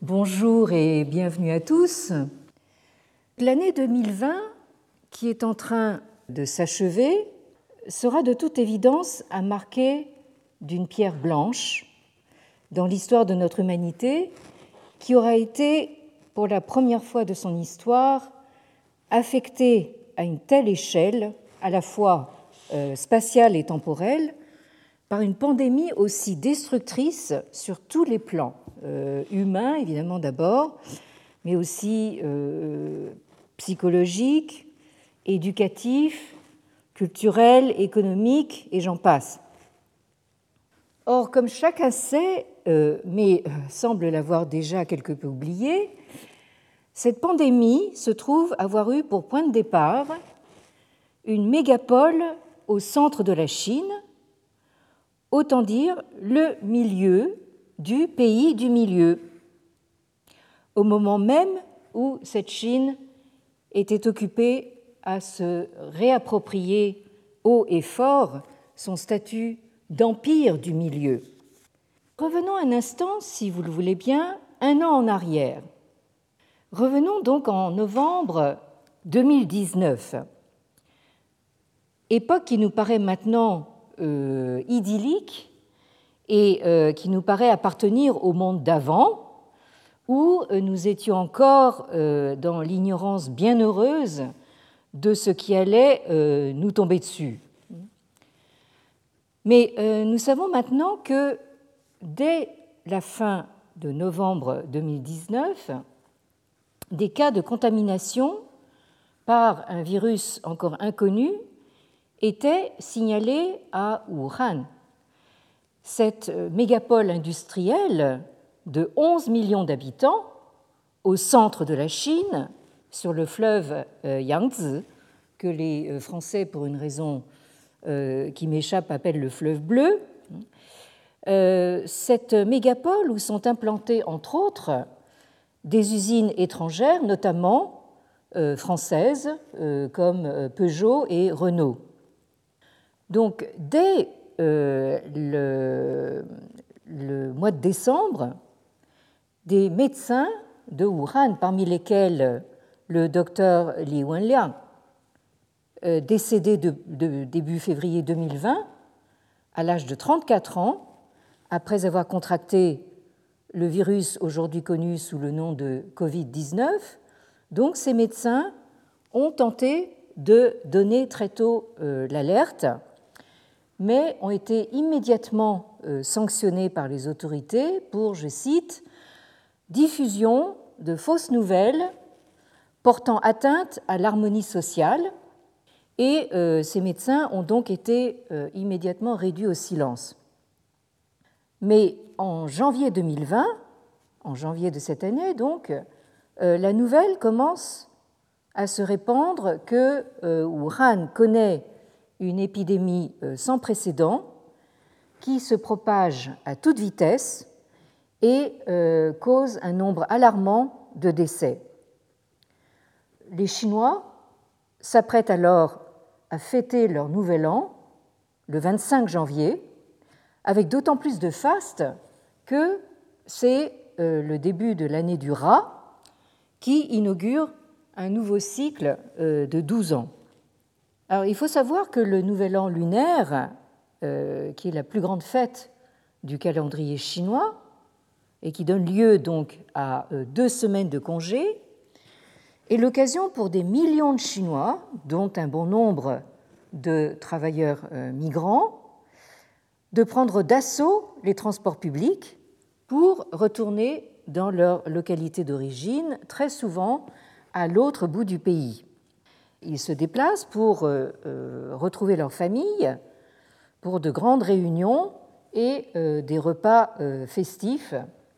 Bonjour et bienvenue à tous. L'année 2020, qui est en train de s'achever, sera de toute évidence à marquer d'une pierre blanche dans l'histoire de notre humanité, qui aura été, pour la première fois de son histoire, affectée à une telle échelle, à la fois spatiale et temporelle, par une pandémie aussi destructrice sur tous les plans, humains évidemment d'abord, mais aussi psychologique, éducatif, culturel, économique, et j'en passe. Or, comme chacun sait, mais semble l'avoir déjà quelque peu oublié, cette pandémie se trouve avoir eu pour point de départ une mégapole au centre de la Chine, autant dire le milieu du pays du milieu, au moment même où cette Chine était occupée à se réapproprier haut et fort son statut d'empire du milieu. Revenons un instant, si vous le voulez bien, un an en arrière. Revenons donc en novembre 2019, époque qui nous paraît maintenant idyllique et qui nous paraît appartenir au monde d'avant, où nous étions encore dans l'ignorance bienheureuse de ce qui allait nous tomber dessus. Mais nous savons maintenant que dès la fin de novembre 2019, des cas de contamination par un virus encore inconnu étaient signalés à Wuhan. Cette mégapole industrielle de 11 millions d'habitants au centre de la Chine, sur le fleuve Yangtze, que les Français, pour une raison qui m'échappe, appellent le fleuve bleu. Cette mégapole où sont implantées, entre autres, des usines étrangères, notamment françaises, comme Peugeot et Renault. Donc, dès le mois de décembre, des médecins de Wuhan, parmi lesquels le docteur Li Wenliang, décédé de début février 2020, à l'âge de 34 ans, après avoir contracté le virus aujourd'hui connu sous le nom de Covid-19, donc ces médecins ont tenté de donner très tôt l'alerte, mais ont été immédiatement sanctionnés par les autorités pour, je cite, « diffusion de fausses nouvelles portant atteinte à l'harmonie sociale », et ces médecins ont donc été immédiatement réduits au silence. Mais en janvier 2020, en janvier de cette année donc, la nouvelle commence à se répandre que Wuhan connaît une épidémie sans précédent qui se propage à toute vitesse et cause un nombre alarmant de décès. Les Chinois s'apprêtent alors à fêter leur nouvel an, le 25 janvier, avec d'autant plus de faste que c'est le début de l'année du rat qui inaugure un nouveau cycle de 12 ans. Alors, il faut savoir que le Nouvel An lunaire, qui est la plus grande fête du calendrier chinois et qui donne lieu donc à 2 semaines de congé, est l'occasion pour des millions de Chinois, dont un bon nombre de travailleurs migrants, de prendre d'assaut les transports publics pour retourner dans leur localité d'origine, très souvent à l'autre bout du pays. Ils se déplacent pour retrouver leur famille, pour de grandes réunions et des repas festifs,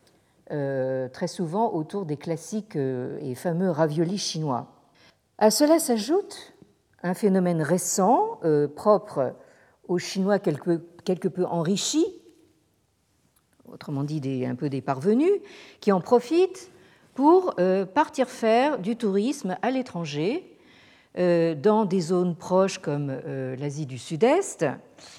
très souvent autour des classiques et fameux raviolis chinois. À cela s'ajoute un phénomène récent, propre aux Chinois quelque peu enrichis, autrement dit un peu des parvenus, qui en profitent pour partir faire du tourisme à l'étranger, dans des zones proches comme l'Asie du Sud-Est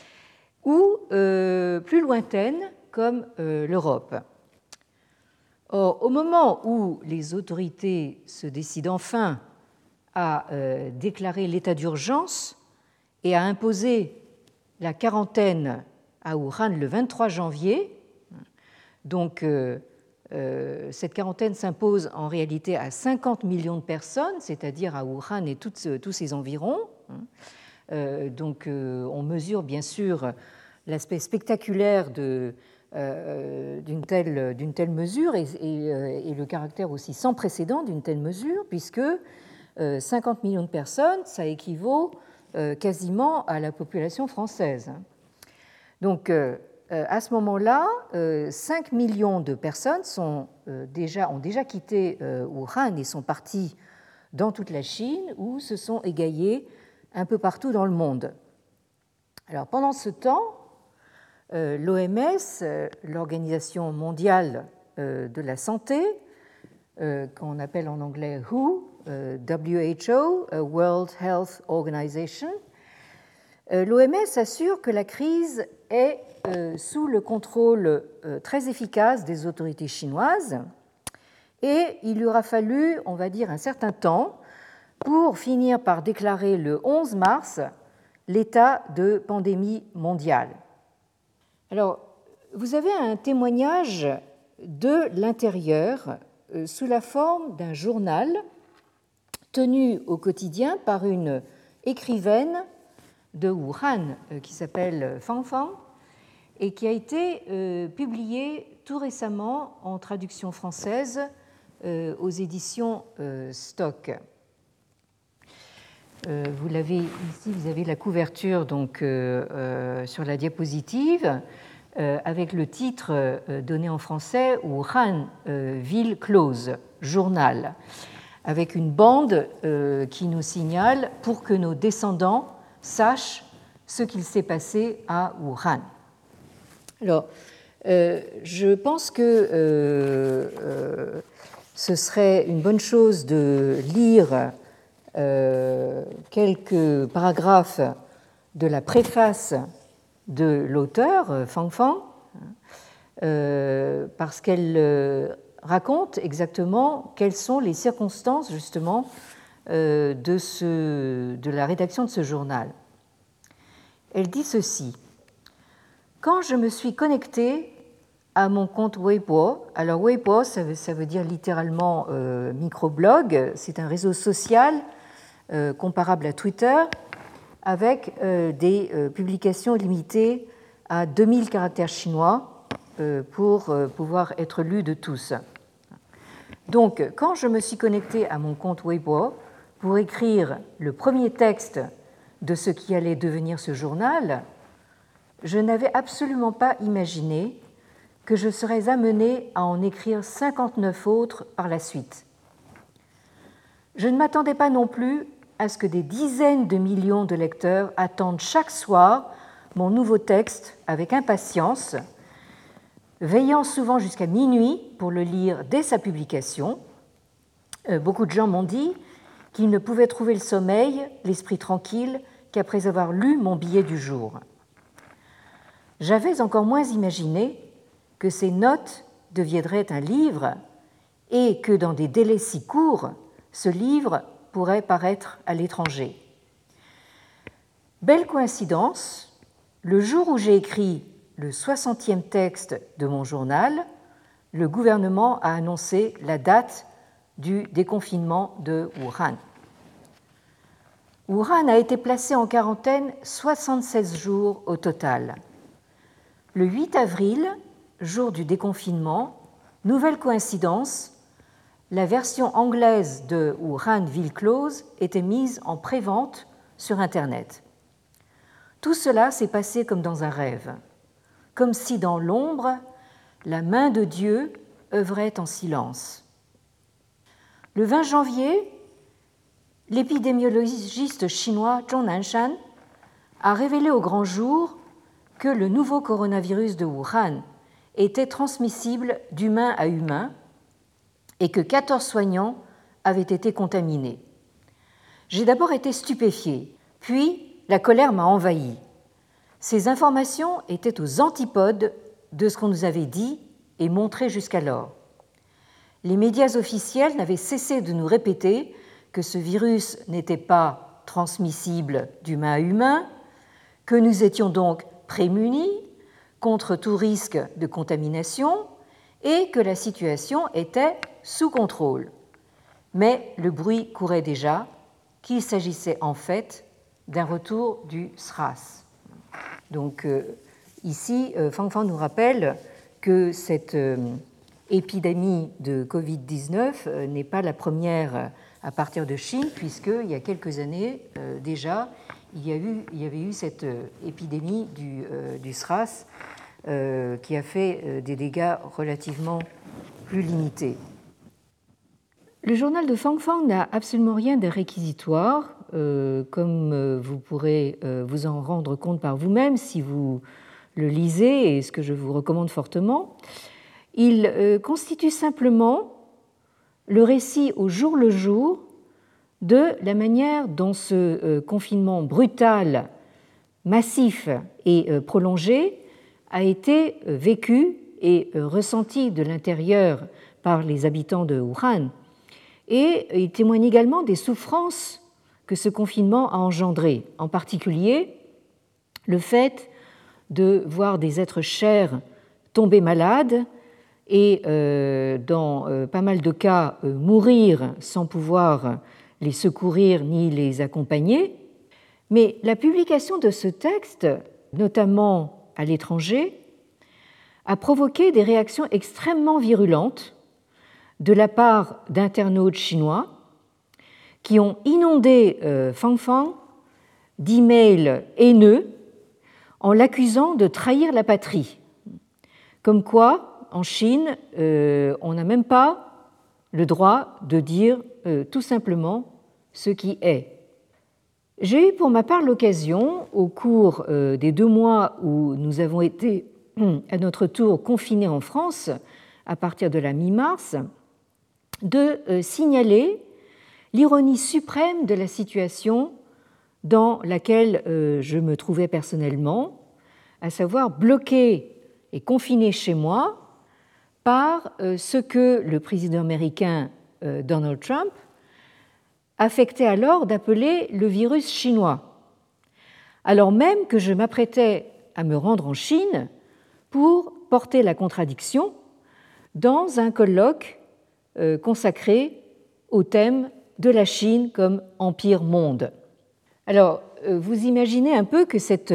ou plus lointaines comme l'Europe. Or, au moment où les autorités se décident enfin à déclarer l'état d'urgence et à imposer la quarantaine à Wuhan le 23 janvier, donc cette quarantaine s'impose en réalité à 50 millions de personnes, c'est-à-dire à Wuhan et tous ses environs. Donc on mesure bien sûr l'aspect spectaculaire d'une telle mesure et le caractère aussi sans précédent d'une telle mesure, puisque 50 millions de personnes, ça équivaut quasiment à la population française. Donc à ce moment-là, 5 millions de personnes ont déjà quitté Wuhan et sont parties dans toute la Chine ou se sont égaillées un peu partout dans le monde. Alors pendant ce temps, l'OMS, l'Organisation mondiale de la santé, qu'on appelle en anglais WHO, WHO, World Health Organization, l'OMS assure que la crise est sous le contrôle très efficace des autorités chinoises et il lui aura fallu, on va dire, un certain temps pour finir par déclarer le 11 mars l'état de pandémie mondiale. Alors, vous avez un témoignage de l'intérieur sous la forme d'un journal tenu au quotidien par une écrivaine de Wuhan qui s'appelle Fang Fang et qui a été publié tout récemment en traduction française aux éditions Stock. Vous l'avez ici, vous avez la couverture donc, sur la diapositive avec le titre donné en français Wuhan, ville close, journal, avec une bande qui nous signale pour que nos descendants sachent ce qu'il s'est passé à Wuhan. Alors, je pense que ce serait une bonne chose de lire quelques paragraphes de la préface de l'auteur, Fang Fang, parce qu'elle raconte exactement quelles sont les circonstances justement de la rédaction de ce journal. Elle dit ceci: quand je me suis connectée à mon compte Weibo, alors Weibo ça veut dire littéralement microblog, c'est un réseau social comparable à Twitter avec des publications limitées à 2000 caractères chinois pour pouvoir être lues de tous. Donc, quand je me suis connectée à mon compte Weibo pour écrire le premier texte de ce qui allait devenir ce journal, je n'avais absolument pas imaginé que je serais amenée à en écrire 59 autres par la suite. Je ne m'attendais pas non plus à ce que des dizaines de millions de lecteurs attendent chaque soir mon nouveau texte avec impatience, veillant souvent jusqu'à minuit pour le lire dès sa publication. Beaucoup de gens m'ont dit qu'ils ne pouvaient trouver le sommeil, l'esprit tranquille, qu'après avoir lu mon billet du jour. J'avais encore moins imaginé que ces notes deviendraient un livre et que dans des délais si courts, ce livre pourrait paraître à l'étranger. Belle coïncidence, le jour où j'ai écrit le 60e texte de mon journal, le gouvernement a annoncé la date du déconfinement de Wuhan. Wuhan a été placé en quarantaine 76 jours au total. Le 8 avril, jour du déconfinement, nouvelle coïncidence, la version anglaise de Wuhan Ville Close était mise en prévente sur Internet. Tout cela s'est passé comme dans un rêve, comme si dans l'ombre, la main de Dieu œuvrait en silence. Le 20 janvier, l'épidémiologiste chinois Zhong Nanshan a révélé au grand jour que le nouveau coronavirus de Wuhan était transmissible d'humain à humain et que 14 soignants avaient été contaminés. J'ai d'abord été stupéfiée, puis la colère m'a envahie. Ces informations étaient aux antipodes de ce qu'on nous avait dit et montré jusqu'alors. les médias officiels n'avaient cessé de nous répéter que ce virus n'était pas transmissible d'humain à humain, que nous étions donc prémunis contre tout risque de contamination et que la situation était sous contrôle. Mais le bruit courait déjà qu'il s'agissait en fait d'un retour du SRAS. Donc ici, Fang Fang nous rappelle que cette épidémie de Covid-19 n'est pas la première à partir de Chine, puisqu'il y a quelques années déjà, il y avait eu cette épidémie du SRAS qui a fait des dégâts relativement plus limités. Le journal de Fang Fang n'a absolument rien de réquisitoire, comme vous pourrez vous en rendre compte par vous-même si vous le lisez, et ce que je vous recommande fortement. Il constitue simplement le récit au jour le jour de la manière dont ce confinement brutal, massif et prolongé a été vécu et ressenti de l'intérieur par les habitants de Wuhan. Et il témoigne également des souffrances que ce confinement a engendrées, en particulier le fait de voir des êtres chers tomber malades et, dans pas mal de cas, mourir sans pouvoir les secourir ni les accompagner. Mais la publication de ce texte, notamment à l'étranger, a provoqué des réactions extrêmement virulentes de la part d'internautes chinois qui ont inondé Fang Fang d'emails haineux en l'accusant de trahir la patrie. Comme quoi, en Chine, on n'a même pas le droit de dire tout simplement ce qui est. J'ai eu pour ma part l'occasion, au cours des 2 mois où nous avons été à notre tour confinés en France, à partir de la mi-mars, de signaler l'ironie suprême de la situation dans laquelle je me trouvais personnellement, à savoir bloqué et confiné chez moi par ce que le président américain Donald Trump affectait alors d'appeler le virus chinois, alors même que je m'apprêtais à me rendre en Chine pour porter la contradiction dans un colloque consacré au thème de la Chine comme empire-monde. Alors, vous imaginez un peu que cette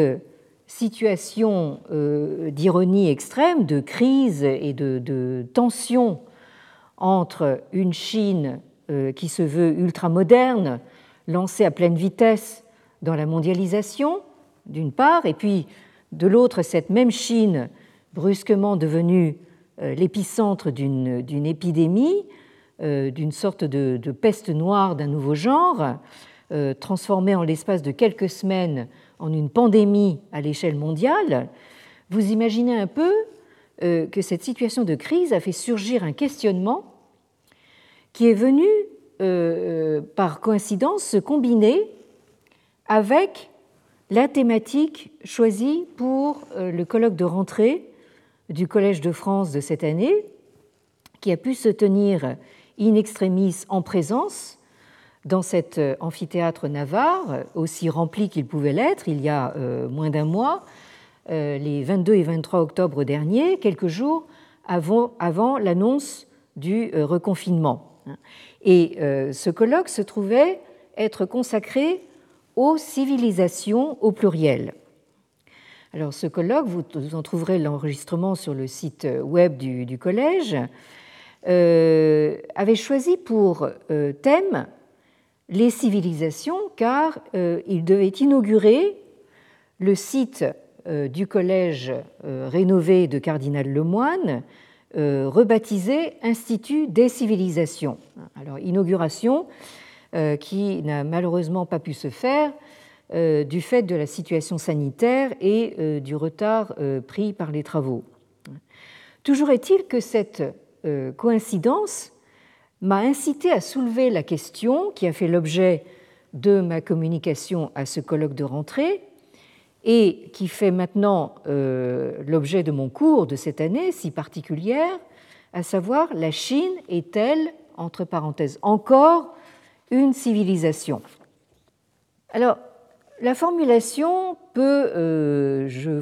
situation d'ironie extrême, de crise et de tension entre une Chine qui se veut ultramoderne, lancée à pleine vitesse dans la mondialisation, d'une part, et puis de l'autre, cette même Chine brusquement devenue l'épicentre d'une épidémie, d'une sorte de peste noire d'un nouveau genre, transformée en l'espace de quelques semaines en une pandémie à l'échelle mondiale. Vous imaginez un peu que cette situation de crise a fait surgir un questionnement qui est venu, par coïncidence, se combiner avec la thématique choisie pour le colloque de rentrée du Collège de France de cette année, qui a pu se tenir in extremis en présence dans cet amphithéâtre navarre, aussi rempli qu'il pouvait l'être il y a moins d'un mois, les 22 et 23 octobre dernier, quelques jours avant l'annonce du reconfinement. Et ce colloque se trouvait être consacré aux civilisations au pluriel. Alors ce colloque, vous en trouverez l'enregistrement sur le site web du collège, avait choisi pour thème les civilisations, car il devait inaugurer le site du collège rénové de Cardinal Lemoine, rebaptisé Institut des civilisations. Alors, inauguration qui n'a malheureusement pas pu se faire du fait de la situation sanitaire et du retard pris par les travaux. Toujours est-il que cette coïncidence m'a incité à soulever la question qui a fait l'objet de ma communication à ce colloque de rentrée et qui fait maintenant l'objet de mon cours de cette année si particulière, à savoir la Chine est-elle, entre parenthèses, encore une civilisation? Alors, la formulation peut,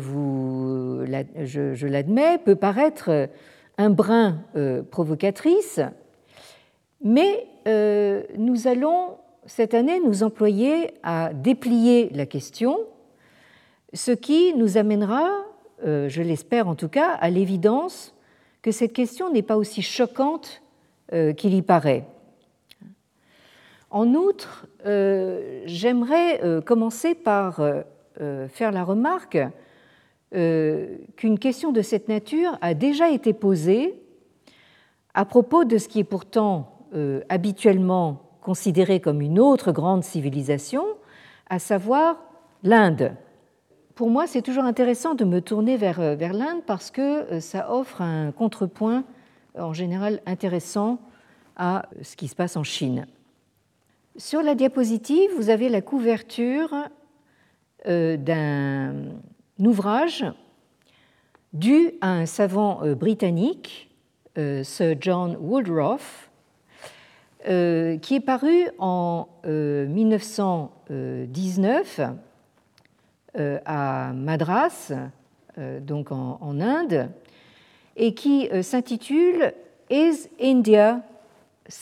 je l'admets, peut paraître un brin provocatrice, mais nous allons cette année nous employer à déplier la question, ce qui nous amènera, je l'espère en tout cas, à l'évidence que cette question n'est pas aussi choquante qu'il y paraît. En outre, j'aimerais commencer par faire la remarque qu'une question de cette nature a déjà été posée à propos de ce qui est pourtant habituellement considéré comme une autre grande civilisation, à savoir l'Inde. Pour moi, c'est toujours intéressant de me tourner vers l'Inde parce que ça offre un contrepoint en général intéressant à ce qui se passe en Chine. Sur la diapositive, vous avez la couverture d'un ouvrage dû à un savant britannique, Sir John Woodroffe, qui est paru en 1919 à Madras, donc en Inde, et qui s'intitule « Is India Civilized ?»,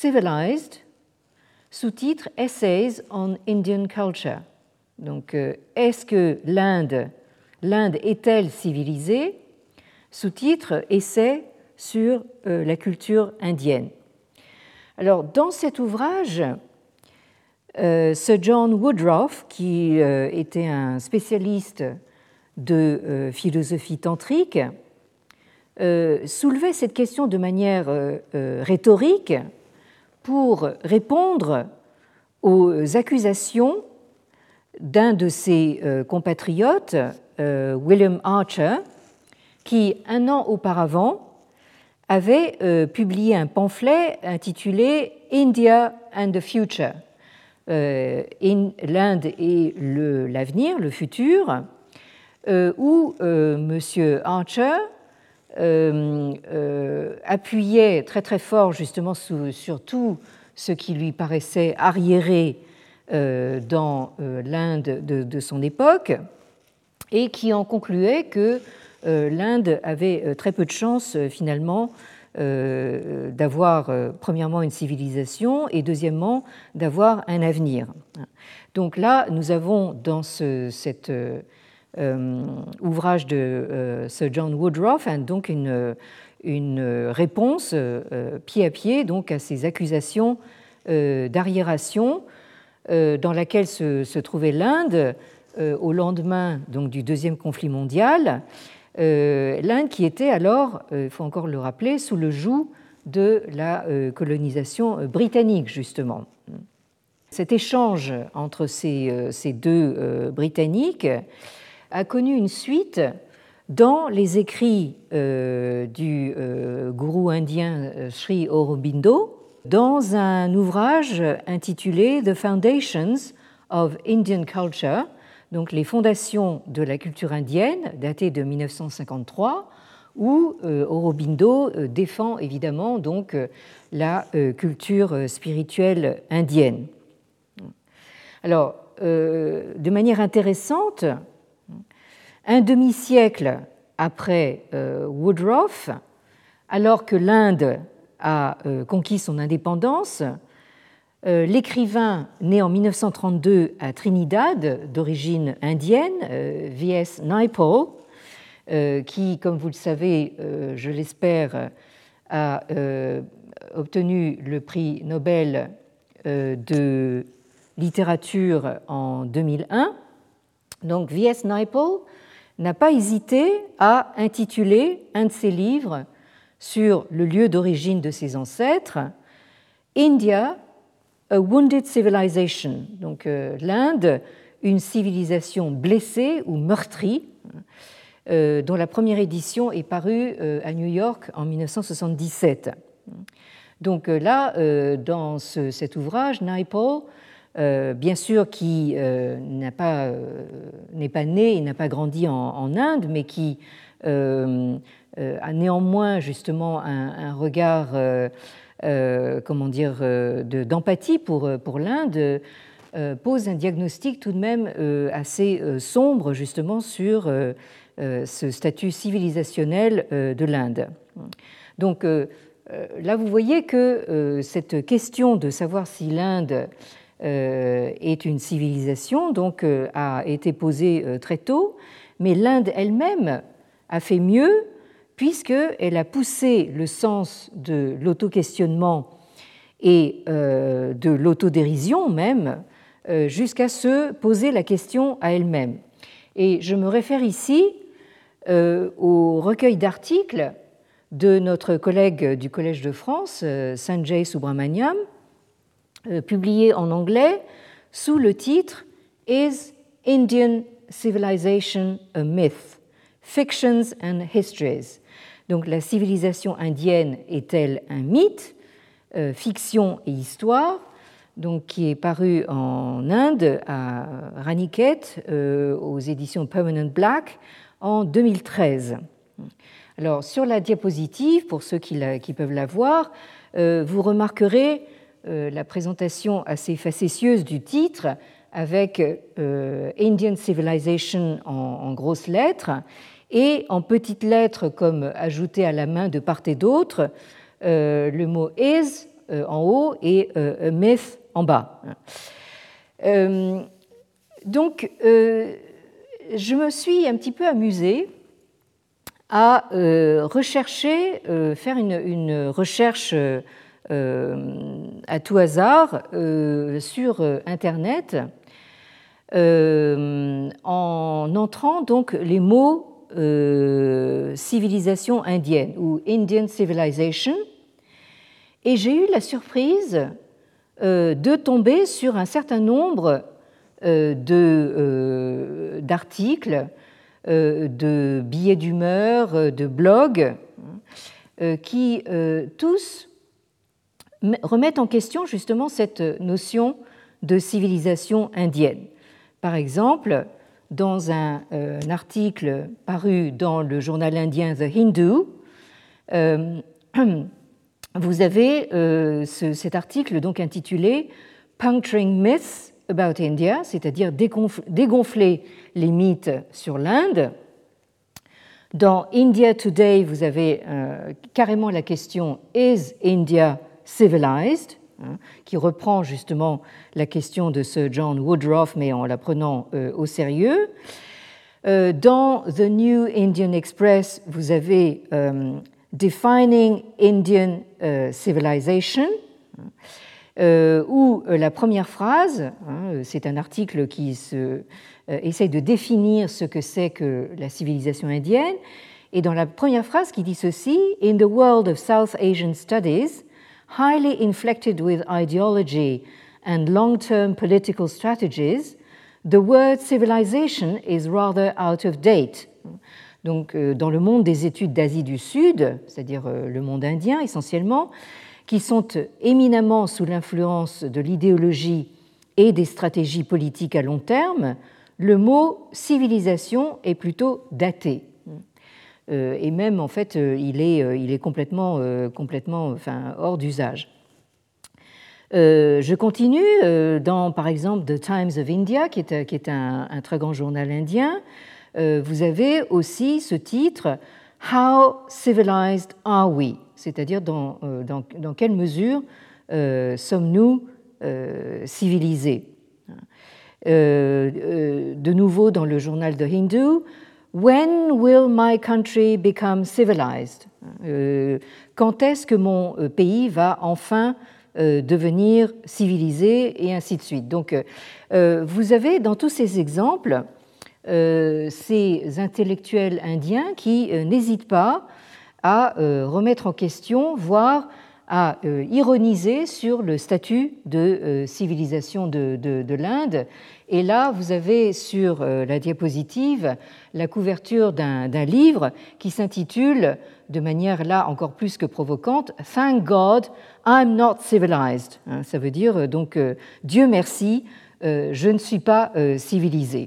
sous-titre « Essays on Indian Culture ». Donc, est-ce que l'Inde est-elle civilisée? Sous-titre « Essai sur la culture indienne ». Alors, dans cet ouvrage, Sir John Woodroffe, qui était un spécialiste de philosophie tantrique, soulevait cette question de manière rhétorique pour répondre aux accusations d'un de ses compatriotes, William Archer, qui, un an auparavant, avait publié un pamphlet intitulé « India and the Future », l'Inde et l'avenir, le futur, où M. Archer appuyait très très fort justement sur tout ce qui lui paraissait arriéré dans l'Inde de son époque et qui en concluait que l'Inde avait très peu de chances finalement d'avoir premièrement une civilisation et deuxièmement d'avoir un avenir. Donc là, nous avons dans cet ouvrage de Sir John Woodroffe donc une réponse pied à pied donc à ces accusations d'arriération dans laquelle se trouvait l'Inde au lendemain donc du deuxième conflit mondial. L'Inde qui était alors, il faut encore le rappeler, sous le joug de la colonisation britannique, justement. Cet échange entre ces deux Britanniques a connu une suite dans les écrits du gourou indien Sri Aurobindo, dans un ouvrage intitulé « The Foundations of Indian Culture », donc les fondations de la culture indienne, daté de 1953, où Aurobindo défend évidemment donc la culture spirituelle indienne. Alors, de manière intéressante, un demi-siècle après Woodroffe, alors que l'Inde a conquis son indépendance, l'écrivain né en 1932 à Trinidad, d'origine indienne, V.S. Naipaul, qui, comme vous le savez, je l'espère, a obtenu le prix Nobel de littérature en 2001. Donc, V.S. Naipaul n'a pas hésité à intituler un de ses livres sur le lieu d'origine de ses ancêtres, India, A Wounded Civilization, donc l'Inde, une civilisation blessée ou meurtrie, dont la première édition est parue à New York en 1977. Donc là, dans cet ouvrage, Naipaul, bien sûr, qui n'est pas né, il n'a pas grandi en Inde, mais qui a néanmoins justement un regard, d'empathie pour l'Inde, pose un diagnostic tout de même assez sombre justement sur ce statut civilisationnel de l'Inde. Donc là, vous voyez que cette question de savoir si l'Inde est une civilisation donc, a été posée très tôt, mais l'Inde elle-même a fait mieux puisqu'elle a poussé le sens de l'auto-questionnement et de l'autodérision même jusqu'à se poser la question à elle-même. Et je me réfère ici au recueil d'articles de notre collègue du Collège de France, Sanjay Subramaniam, publié en anglais sous le titre « Is Indian Civilization a Myth? Fictions and Histories ». Donc la civilisation indienne est-elle un mythe, fiction et histoire, donc, qui est paru en Inde à Raniket aux éditions Permanent Black en 2013. Alors, sur la diapositive, pour ceux qui peuvent la voir, vous remarquerez la présentation assez facétieuse du titre avec Indian Civilization en grosses lettres et en petites lettres comme ajoutées à la main de part et d'autre le mot is en haut et a myth en bas. Donc, je me suis un petit peu amusée à rechercher, faire une recherche à tout hasard sur Internet en entrant donc les mots civilisation indienne ou Indian Civilization, et j'ai eu la surprise de tomber sur un certain nombre d'articles, de billets d'humeur, de blogs, qui tous remettent en question justement cette notion de civilisation indienne. Par exemple, dans un article paru dans le journal indien The Hindu, vous avez cet article donc intitulé « Puncturing Myths about India », c'est-à-dire dégonfler les mythes sur l'Inde. Dans India Today, vous avez carrément la question « Is India civilized ?» qui reprend justement la question de ce John Woodruff, mais en la prenant au sérieux. Dans The New Indian Express, vous avez Defining Indian Civilization, où la première phrase, c'est un article qui essaye de définir ce que c'est que la civilisation indienne, et dans la première phrase qui dit ceci: « In the world of South Asian studies, highly inflected with ideology and long-term political strategies, the word civilization is rather out of date. » Donc, dans le monde des études d'Asie du Sud, c'est-à-dire le monde indien essentiellement, qui sont éminemment sous l'influence de l'idéologie et des stratégies politiques à long terme, le mot civilisation est plutôt daté. Et même, en fait, il est complètement hors d'usage. Je continue dans, par exemple, The Times of India, qui est un très grand journal indien. Vous avez aussi ce titre « How civilized are we ?» c'est-à-dire dans quelle mesure sommes-nous civilisés. De nouveau dans le journal The Hindu, « When will my country become civilized ?» Quand est-ce que mon pays va enfin devenir civilisé, et ainsi de suite. Donc, vous avez dans tous ces exemples ces intellectuels indiens qui n'hésitent pas à remettre en question, voire à ironiser sur le statut de civilisation de l'Inde. Et là, vous avez sur la diapositive la couverture d'un livre qui s'intitule, de manière là encore plus que provocante, « Thank God I'm not civilized ». Ça veut dire donc « Dieu merci, je ne suis pas civilisé ».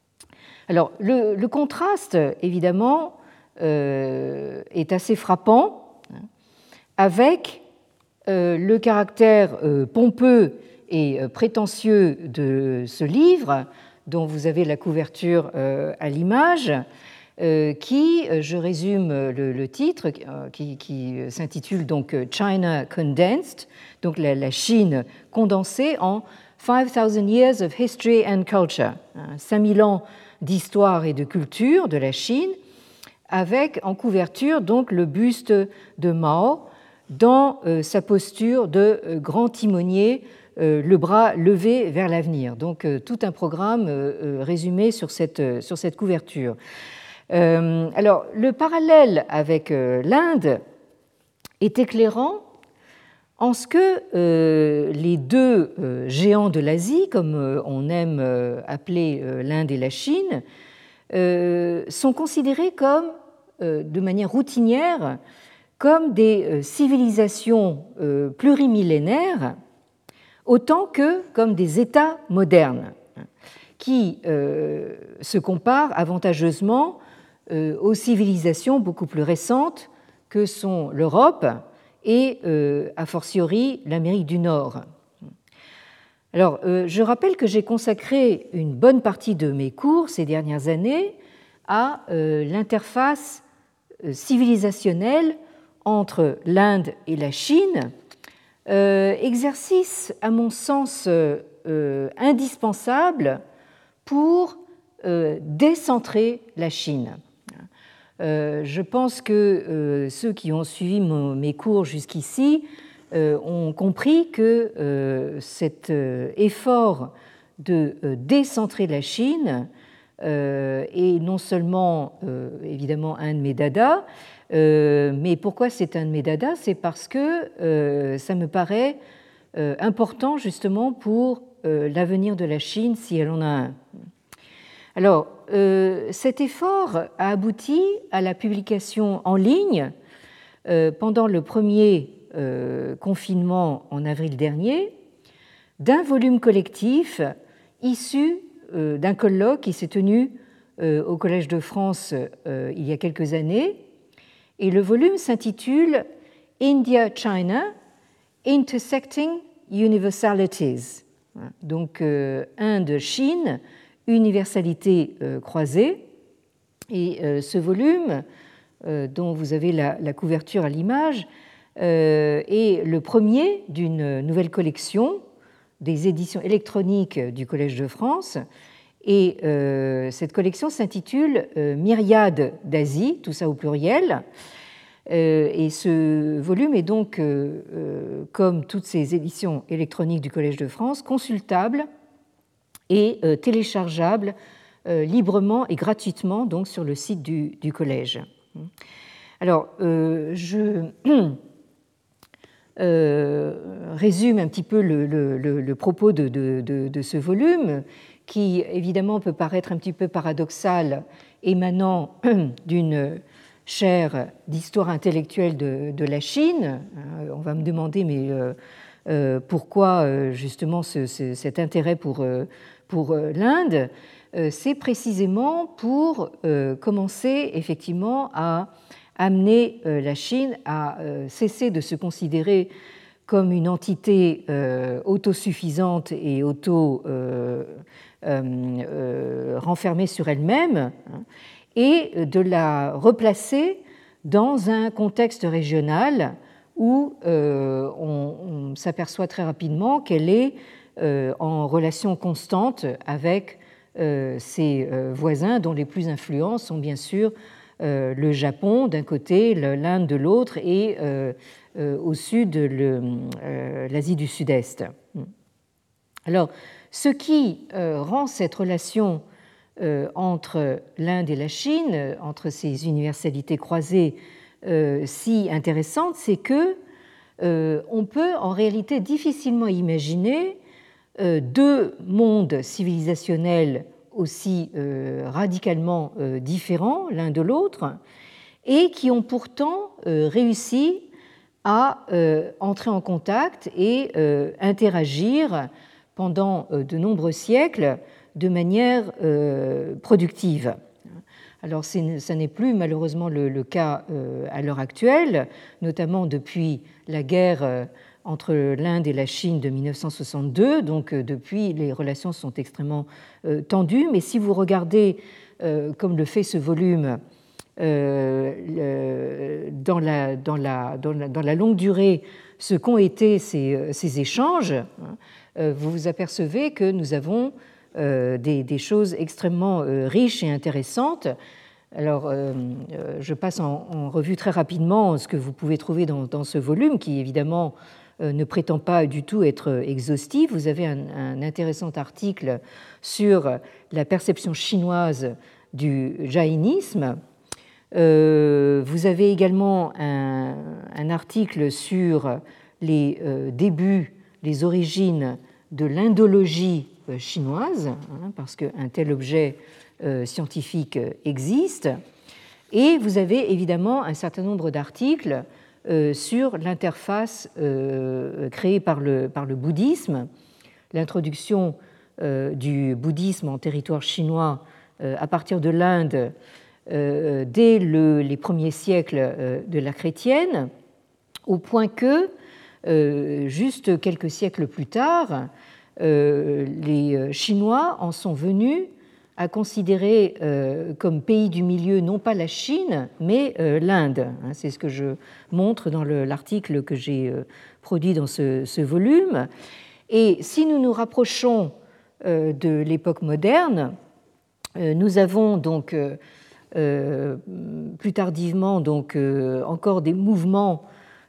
Alors, le contraste, évidemment, est assez frappant, avec le caractère pompeux et prétentieux de ce livre, dont vous avez la couverture à l'image, qui, je résume le titre, qui s'intitule donc China Condensed, donc la Chine condensée en 5000 years of history and culture, 5000 ans d'histoire et de culture de la Chine, avec en couverture donc le buste de Mao dans sa posture de grand timonier, le bras levé vers l'avenir. Donc tout un programme résumé sur cette couverture. Alors, le parallèle avec l'Inde est éclairant en ce que les deux géants de l'Asie, comme on aime appeler l'Inde et la Chine, sont considérés comme, de manière routinière, comme des civilisations plurimillénaires, autant que comme des États modernes, qui se comparent avantageusement aux civilisations beaucoup plus récentes que sont l'Europe et, a fortiori, l'Amérique du Nord. Alors, je rappelle que j'ai consacré une bonne partie de mes cours ces dernières années à l'interface civilisationnelle entre l'Inde et la Chine, exercice, à mon sens, indispensable pour décentrer la Chine. Je pense que ceux qui ont suivi mes cours jusqu'ici ont compris que cet effort de décentrer la Chine est non seulement évidemment un de mes dadas, mais pourquoi c'est un de mes dadas? C'est parce que ça me paraît important justement pour l'avenir de la Chine si elle en a un. Alors, cet effort a abouti à la publication en ligne pendant le premier confinement en avril dernier d'un volume collectif issu d'un colloque qui s'est tenu au Collège de France il y a quelques années. Et le volume s'intitule India-China, Intersecting Universalities. Donc, Inde-Chine, universalité croisée. Et ce volume, dont vous avez la couverture à l'image, est le premier d'une nouvelle collection des éditions électroniques du Collège de France. Et cette collection s'intitule Myriades d'Asie, tout ça au pluriel. Et ce volume est donc, comme toutes ces éditions électroniques du Collège de France, consultable et téléchargeable librement et gratuitement donc, sur le site du Collège. Alors, je résume un petit peu le propos de ce volume, qui évidemment peut paraître un petit peu paradoxal, émanant d'une chaire d'histoire intellectuelle de la Chine. On va me demander, mais pourquoi justement cet intérêt pour l'Inde? C'est précisément pour commencer effectivement à amener la Chine à cesser de se considérer comme une entité autosuffisante et renfermée sur elle-même, et de la replacer dans un contexte régional où on s'aperçoit très rapidement qu'elle est en relation constante avec ses voisins, dont les plus influents sont bien sûr le Japon d'un côté, l'Inde de l'autre, et au sud l'Asie du Sud-Est. Alors, ce qui rend cette relation entre l'Inde et la Chine, entre ces universalités croisées, si intéressante, c'est que on peut en réalité difficilement imaginer deux mondes civilisationnels aussi radicalement différents l'un de l'autre, et qui ont pourtant réussi à entrer en contact et interagir pendant de nombreux siècles de manière productive. Alors, ça n'est plus malheureusement le cas à l'heure actuelle, notamment depuis la guerre entre l'Inde et la Chine de 1962. Donc, depuis, les relations sont extrêmement tendues. Mais si vous regardez, comme le fait ce volume, dans la longue durée, ce qu'ont été ces échanges, vous vous apercevez que nous avons des choses extrêmement riches et intéressantes. Alors, je passe en revue très rapidement ce que vous pouvez trouver dans ce volume, qui évidemment ne prétend pas du tout être exhaustif. Vous avez un intéressant article sur la perception chinoise du jaïnisme. Vous avez également un article sur les débuts, les origines de l'indologie chinoise, parce qu'un tel objet scientifique existe. Et vous avez évidemment un certain nombre d'articles sur l'interface créée par le bouddhisme, l'introduction du bouddhisme en territoire chinois à partir de l'Inde dès les premiers siècles de l'ère chrétienne, au point que, juste quelques siècles plus tard, les Chinois en sont venus à considérer comme pays du milieu non pas la Chine, mais l'Inde. C'est ce que je montre dans l'article que j'ai produit dans ce volume. Et si nous nous rapprochons de l'époque moderne, nous avons donc plus tardivement donc encore des mouvements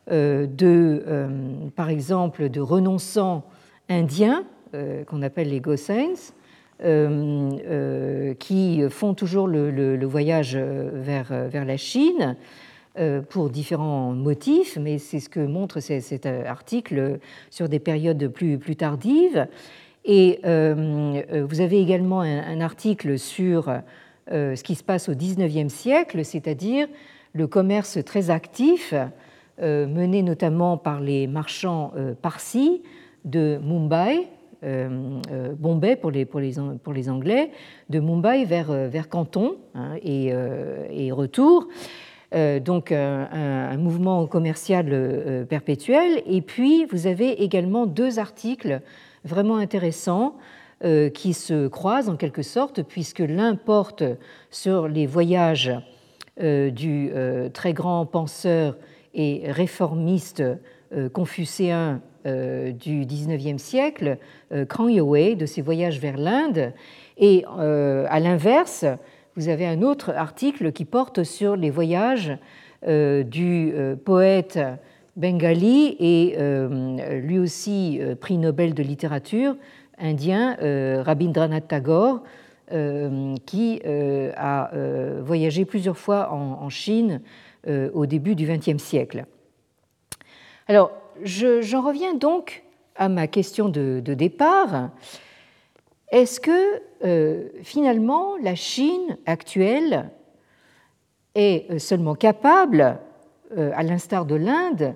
par exemple de renonçants indiens qu'on appelle les Gosains, qui font toujours le voyage vers la Chine pour différents motifs, mais c'est ce que montre cet article sur des périodes plus tardives. Et vous avez également un article sur ce qui se passe au XIXe siècle, c'est-à-dire le commerce très actif mené notamment par les marchands parsis de Mumbai, Bombay pour les Anglais, de Mumbai vers Canton et retour. Donc un mouvement commercial perpétuel. Et puis vous avez également deux articles vraiment intéressants qui se croisent en quelque sorte, puisque l'un porte sur les voyages du très grand penseur et réformiste confucéen du XIXe siècle, Krang Yo-wei, de ses voyages vers l'Inde. Et à l'inverse, vous avez un autre article qui porte sur les voyages du poète bengali et lui aussi prix Nobel de littérature indien Rabindranath Tagore, qui a voyagé plusieurs fois en Chine au début du XXe siècle. Alors, j'en reviens donc à ma question de départ. Est-ce que finalement la Chine actuelle est seulement capable, à l'instar de l'Inde,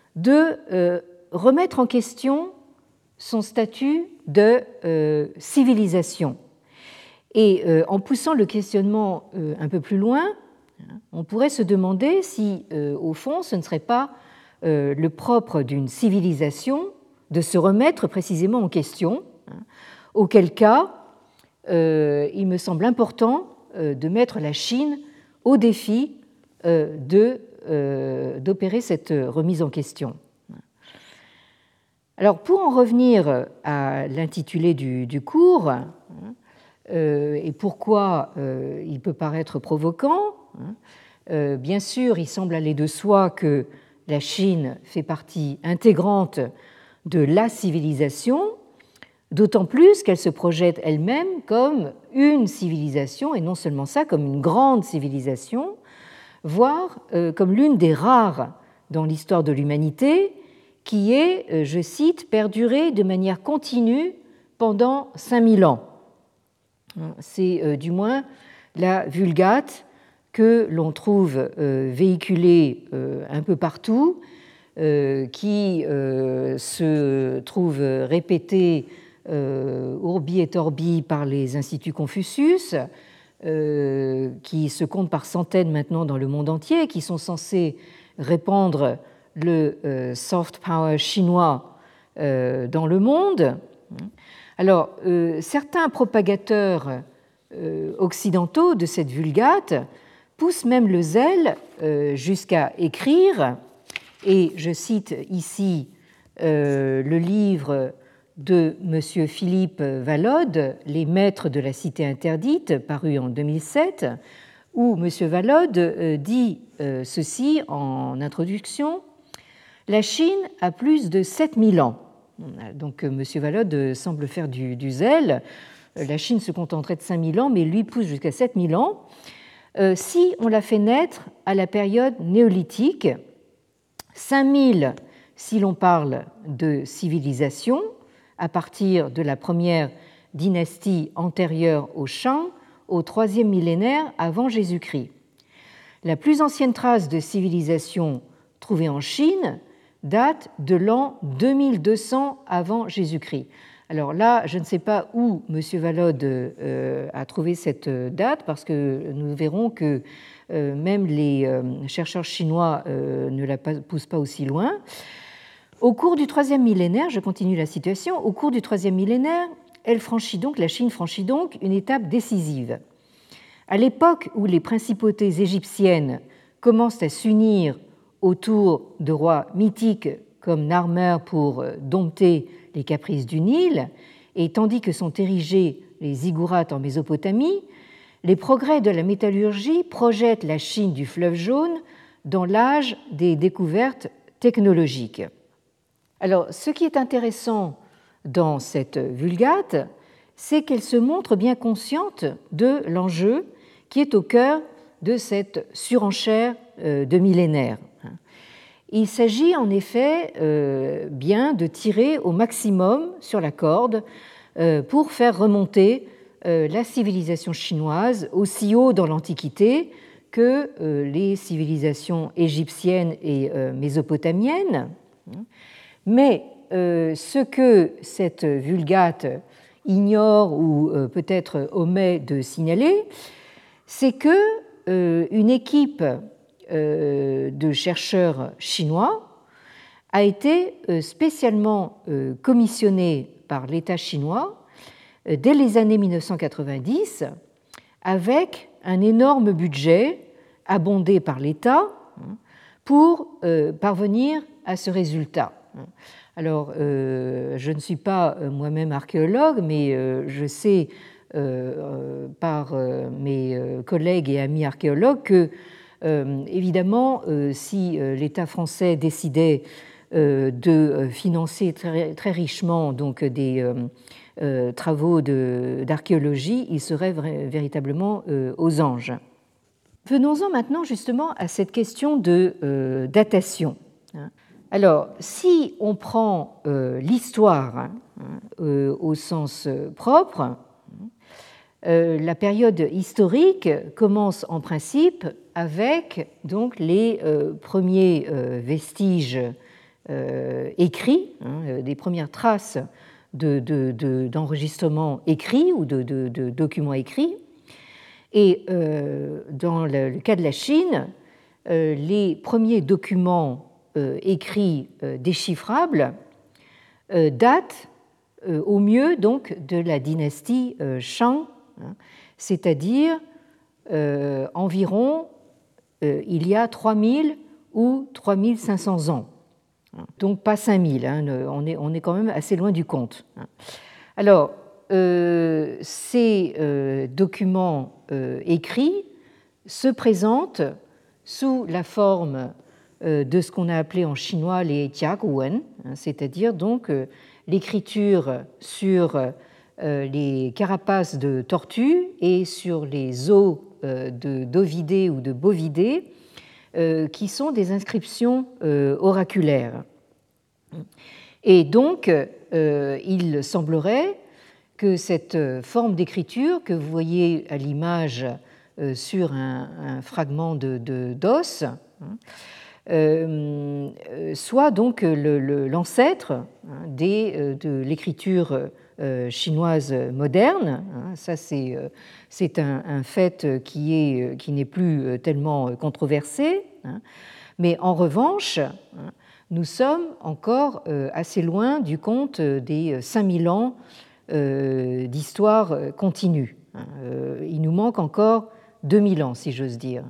de remettre en question son statut de civilisation? Et en poussant le questionnement un peu plus loin, on pourrait se demander si, au fond, ce ne serait pas le propre d'une civilisation de se remettre précisément en question, auquel cas il me semble important de mettre la Chine au défi d'opérer cette remise en question. Alors, pour en revenir à l'intitulé du cours, et pourquoi il peut paraître provoquant, bien sûr, il semble aller de soi que la Chine fait partie intégrante de la civilisation, d'autant plus qu'elle se projette elle-même comme une civilisation, et non seulement ça, comme une grande civilisation, voire comme l'une des rares dans l'histoire de l'humanité qui est, je cite, perdurée de manière continue pendant 5000 ans. C'est du moins la Vulgate que l'on trouve véhiculée un peu partout, qui se trouve répétée urbi et orbi par les instituts Confucius, qui se comptent par centaines maintenant dans le monde entier, qui sont censés répandre le soft power chinois dans le monde. Alors, certains propagateurs occidentaux de cette vulgate poussent même le zèle jusqu'à écrire, et je cite ici le livre de M. Philippe Vallode, Les maîtres de la cité interdite, paru en 2007, où M. Vallode dit ceci en introduction: la Chine a plus de 7000 ans. Donc M. Vallode semble faire du zèle. La Chine se contenterait de 5000 ans, mais lui pousse jusqu'à 7000 ans. Si on l'a fait naître à la période néolithique, 5000 si l'on parle de civilisation, à partir de la première dynastie antérieure aux Shang, au troisième millénaire avant Jésus-Christ. La plus ancienne trace de civilisation trouvée en Chine date de l'an 2200 avant Jésus-Christ. Alors là, je ne sais pas où M. Vallode a trouvé cette date, parce que nous verrons que même les chercheurs chinois ne la poussent pas aussi loin. Au cours du troisième millénaire, je continue la situation, au cours du troisième millénaire, la Chine franchit donc une étape décisive. À l'époque où les principautés égyptiennes commencent à s'unir autour de rois mythiques comme Narmer pour dompter les caprices du Nil, et tandis que sont érigés les ziggourats en Mésopotamie, les progrès de la métallurgie projettent la Chine du fleuve jaune dans l'âge des découvertes technologiques. Alors, ce qui est intéressant dans cette vulgate, c'est qu'elle se montre bien consciente de l'enjeu qui est au cœur de cette surenchère de millénaires. Il s'agit en effet bien de tirer au maximum sur la corde pour faire remonter la civilisation chinoise aussi haut dans l'Antiquité que les civilisations égyptiennes et mésopotamiennes. Mais ce que cette vulgate ignore ou peut-être omet de signaler, c'est que une équipe de chercheurs chinois a été spécialement commissionnée par l'État chinois dès les années 1990 avec un énorme budget abondé par l'État pour parvenir à ce résultat. Alors, je ne suis pas moi-même archéologue, mais je sais par mes collègues et amis archéologues que, évidemment, si l'État français décidait de financer très richement donc, des travaux d'archéologie, il serait véritablement aux anges. Venons-en maintenant justement à cette question de datation. Alors, si on prend l'histoire au sens propre, la période historique commence en principe avec donc, les premiers vestiges écrits, des premières traces d'enregistrements écrits ou de documents écrits. Et dans le cas de la Chine, les premiers documents écrits déchiffrables datent au mieux donc de la dynastie Shang, c'est-à-dire environ il y a 3000 ou 3500 ans. Donc pas 5000, on est quand même assez loin du compte. Alors, ces documents écrits se présentent sous la forme de ce qu'on a appelé en chinois les jiaguwen, c'est-à-dire donc l'écriture sur les carapaces de tortues et sur les os d'ovidés ou de bovidés, qui sont des inscriptions oraculaires. Et donc, il semblerait que cette forme d'écriture que vous voyez à l'image sur un fragment d'os soit donc l'ancêtre de l'écriture chinoise moderne. Ça, c'est un fait qui n'est plus tellement controversé. Mais en revanche, nous sommes encore assez loin du compte des 5000 ans d'histoire continue. Il nous manque encore 2000 ans, si j'ose dire.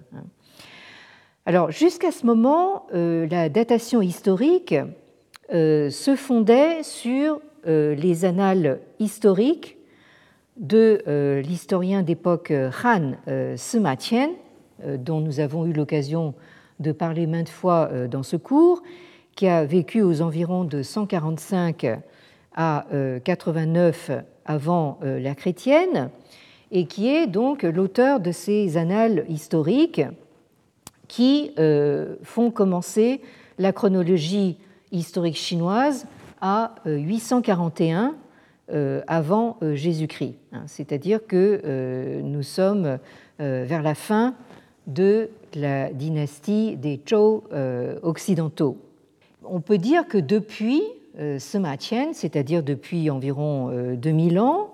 Alors, jusqu'à ce moment, la datation historique se fondait sur les annales historiques de l'historien d'époque Han Sima Qian, dont nous avons eu l'occasion de parler maintes fois dans ce cours, qui a vécu aux environs de 145 à 89 avant l'ère chrétienne, et qui est donc l'auteur de ces annales historiques qui font commencer la chronologie historique chinoise à 841 avant Jésus-Christ. C'est-à-dire que nous sommes vers la fin de la dynastie des Zhou occidentaux. On peut dire que depuis Sima Qian, c'est-à-dire depuis environ 2000 ans,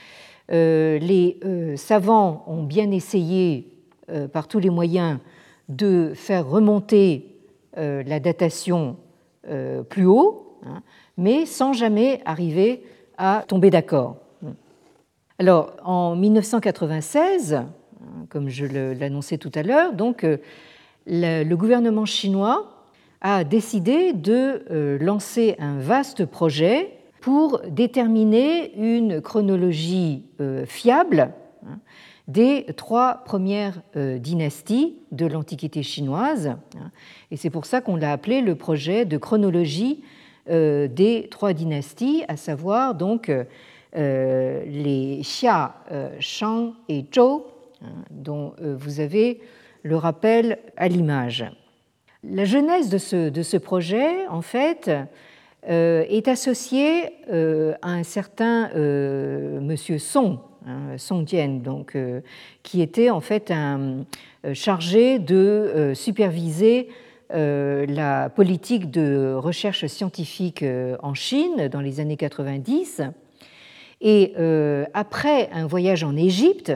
les savants ont bien essayé par tous les moyens de faire remonter la datation plus haut, mais sans jamais arriver à tomber d'accord. Alors, en 1996, comme je l'annonçais tout à l'heure, donc, le gouvernement chinois a décidé de lancer un vaste projet pour déterminer une chronologie fiable des 3 premières dynasties de l'Antiquité chinoise. Et c'est pour ça qu'on l'a appelé le projet de chronologie des 3 dynasties, à savoir donc les Xia, Shang et Zhou, dont vous avez le rappel à l'image. La genèse de ce projet, en fait, est associée à un certain monsieur Song, Song Jian, donc, qui était en fait chargé de superviser la politique de recherche scientifique en Chine dans les années 90. Et après un voyage en Égypte,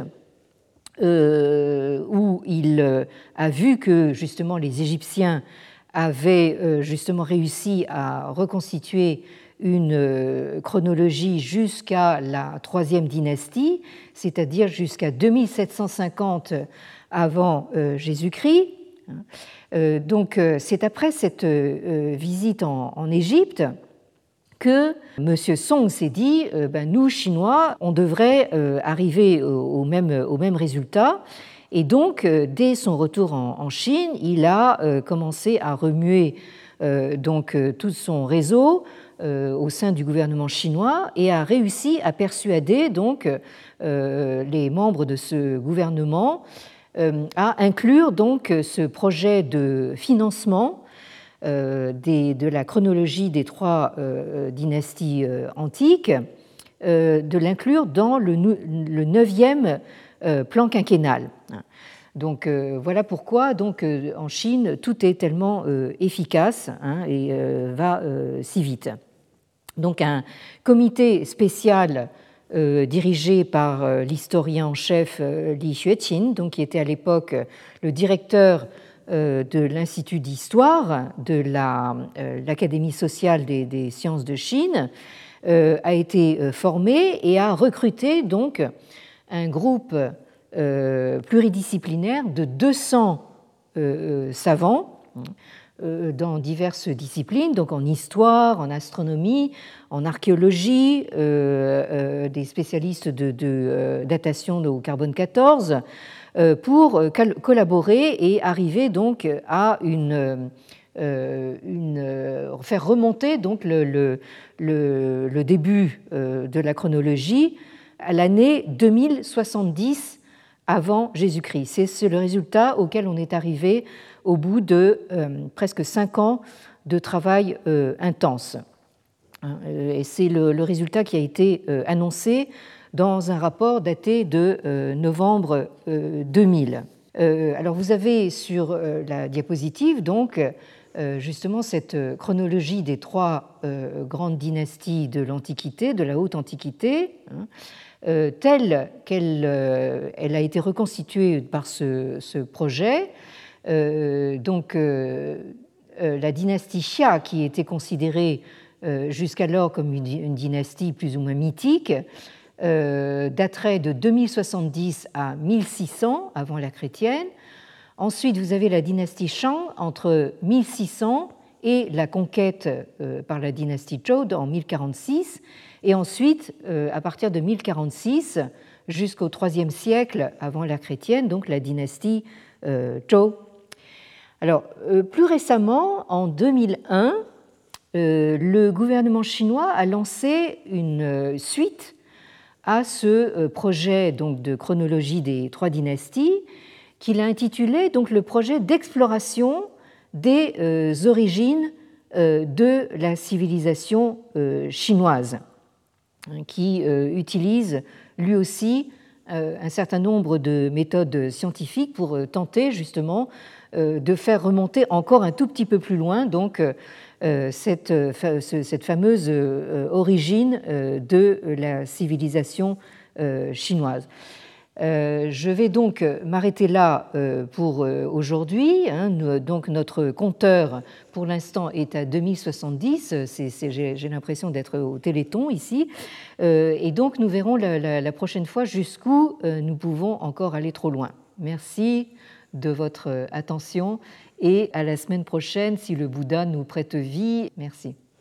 où il a vu que justement les Égyptiens avaient justement réussi à reconstituer une chronologie jusqu'à la 3e dynastie, c'est-à-dire jusqu'à 2750 avant Jésus-Christ. Donc c'est après cette visite en Égypte que M. Song s'est dit nous, Chinois, on devrait arriver au même résultat. Et donc, dès son retour en Chine, il a commencé à remuer donc, tout son réseau au sein du gouvernement chinois et a réussi à persuader donc, les membres de ce gouvernement à inclure donc, ce projet de financement de la chronologie des 3 dynasties antiques, de l'inclure dans le 9e plan quinquennal. Donc voilà pourquoi donc, en Chine, tout est tellement efficace et va si vite. Donc un comité spécial dirigé par l'historien en chef Li Xueqin, donc, qui était à l'époque le directeur de l'Institut d'histoire de l'Académie sociale des sciences de Chine, a été formé et a recruté donc un groupe pluridisciplinaire de 200 savants dans diverses disciplines, donc en histoire, en astronomie, en archéologie, des spécialistes de datation au carbone 14, pour collaborer et arriver donc à faire remonter donc le début de la chronologie à l'année 2070 avant Jésus-Christ. C'est le résultat auquel on est arrivé au bout de presque 5 ans de travail intense. Et c'est le résultat qui a été annoncé dans un rapport daté de novembre 2000. Alors vous avez sur la diapositive donc justement cette chronologie des trois grandes dynasties de l'Antiquité, de la Haute Antiquité, telle qu'elle a été reconstituée par ce projet. Donc la dynastie Xia, qui était considérée jusqu'alors comme une dynastie plus ou moins mythique, daterait de 2070 à 1600 avant l'ère chrétienne. Ensuite, vous avez la dynastie Shang entre 1600 et la conquête par la dynastie Zhou en 1046. Et ensuite, à partir de 1046 jusqu'au IIIe siècle avant l'ère chrétienne, donc la dynastie Zhou. Alors, plus récemment, en 2001, le gouvernement chinois a lancé une suite à ce projet donc, de chronologie des trois dynasties, qu'il a intitulé donc, le projet d'exploration des origines de la civilisation chinoise, qui utilise lui aussi un certain nombre de méthodes scientifiques pour tenter justement de faire remonter encore un tout petit peu plus loin donc, cette fameuse origine de la civilisation chinoise. Je vais donc m'arrêter là pour aujourd'hui. Donc notre compteur, pour l'instant, est à 2070. J'ai l'impression d'être au Téléthon ici. Et donc nous verrons la prochaine fois jusqu'où nous pouvons encore aller trop loin. Merci de votre attention et à la semaine prochaine si le Bouddha nous prête vie. Merci.